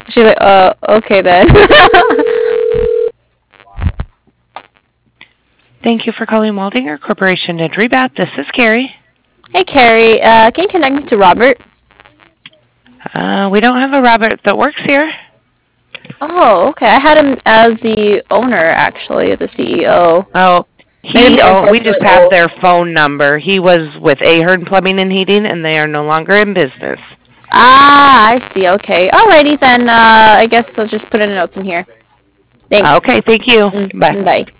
She's like, okay then. Thank you for calling Waldinger Corporation and Rebat. This is Carrie. Hey, Carrie, can you connect me to Robert? We don't have a Robert that works here. Oh, okay. I had him as the owner, actually, the CEO. Oh, Maybe the we info's just really have old. their phone number. He was with Ahern Plumbing and Heating, and they are no longer in business. Ah, I see. Okay. Alrighty then. I guess I'll just put in notes in here. Thanks. Okay, thank you. Bye. Bye.